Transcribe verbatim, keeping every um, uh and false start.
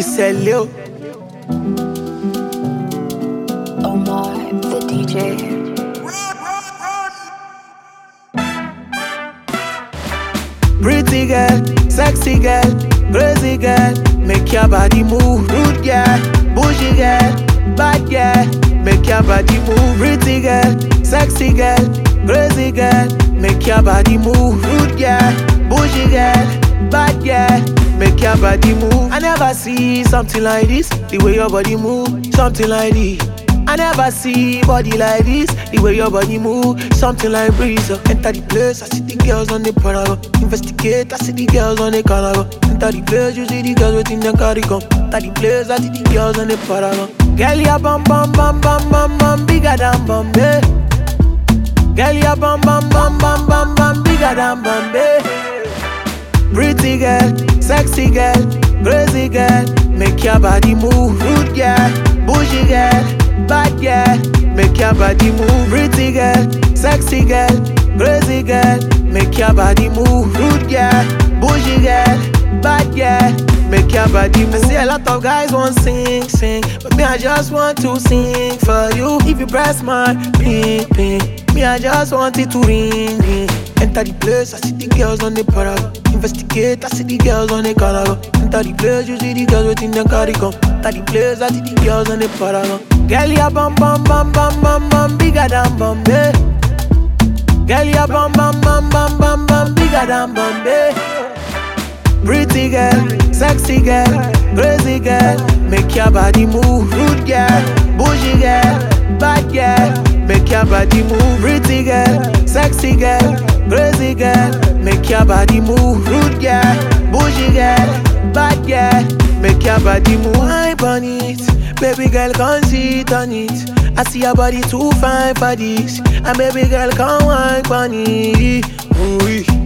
Celio. Omar, the D J. Pretty girl, sexy girl, crazy girl, make your body move. Rude girl, bougie girl, bad girl, make your body move. Pretty girl, sexy girl, crazy girl, make your body move. Rude girl, bougie girl, bad girl, make your body move. I never see something like this, the way your body move, something like this. I never see body like this, the way your body move, something like breeze. uh. Enter the place, I see the girls on the parago. Investigate, I see the girls on the carnival. Enter the place, you see the girls waiting them carry come. Enter the place, I see the girls on the parago. Girl, ya bum bum bum bum bum bum, bigger than Bombay. Girl, ya bum bum bum bum bum bum, bigger than Bombay. Pretty girl, sexy girl, crazy girl, make your body move. Rude girl, bougie girl, bad girl, make your body move. Pretty girl, sexy girl, crazy girl, make your body move. Rude girl, bougie girl, bad girl, make your body move. I see a lot of guys want sing, sing, but me I just want to sing for you. If you press my ping, ping, me I just want it to ring, ring. Enter the place, I see the girls on the parago. Investigate, I see the girls on the carnival. Enter the place, you see the girls waiting them carry come. Enter the place, I see the girls on the parago. Girl, ya bum bum bum bum bum bum, bigger than Bombay. Girl, ya bum bum bum bum bum bum, bigger than Bombay. Pretty girl, sexy girl, crazy girl, make your body move. Rude girl, bougie girl, bad girl, make your body move. Pretty girl, sexy girl, crazy girl, make your body move. Rude girl, bougie girl, bad girl, make your body move. Hype on it, baby girl come sit on it. I see your body too fine for this, and baby girl come hype on it. Ooh-wee.